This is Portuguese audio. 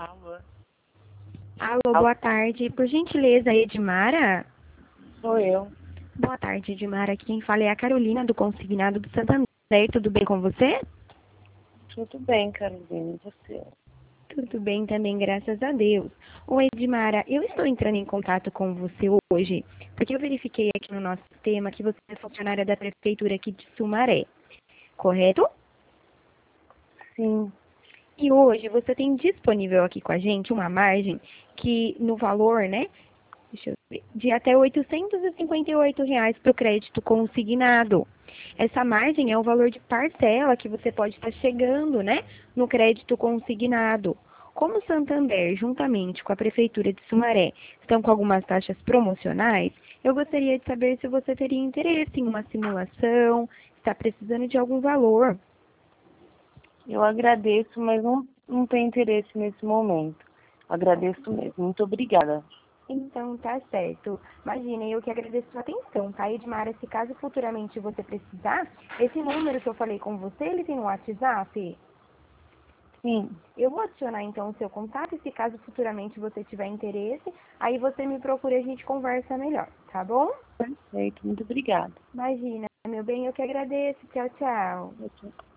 Alô? Alô, boa tarde. Por gentileza, Edmara? Sou eu. Boa tarde, Edmara. Aqui quem fala é a Carolina, do Consignado do Santander. Tudo bem com você? Tudo bem, Carolina. E você? Tudo bem também, graças a Deus. Oi, Edmara, eu estou entrando em contato com você hoje, porque eu verifiquei aqui no nosso sistema que você é funcionária da Prefeitura aqui de Sumaré, correto? Sim. E hoje você tem disponível aqui com a gente uma margem que no valor, né, deixa eu ver, de até R$ 858 para o crédito consignado. Essa margem é o valor de parcela que você pode estar chegando, né, no crédito consignado. Como o Santander, juntamente com a Prefeitura de Sumaré, estão com algumas taxas promocionais, eu gostaria de saber se você teria interesse em uma simulação, está precisando de algum valor. Eu agradeço, mas não tenho interesse nesse momento. Agradeço mesmo. Muito obrigada. Então, tá certo. Imagina, eu que agradeço a sua atenção, tá, Edmara? Se caso futuramente você precisar, esse número que eu falei com você, ele tem um WhatsApp? Sim. Eu vou adicionar, então, o seu contato e se caso futuramente você tiver interesse, aí você me procura e a gente conversa melhor, tá bom? Perfeito. Muito obrigada. Imagina, meu bem, eu que agradeço. Tchau, tchau. Tchau, tchau.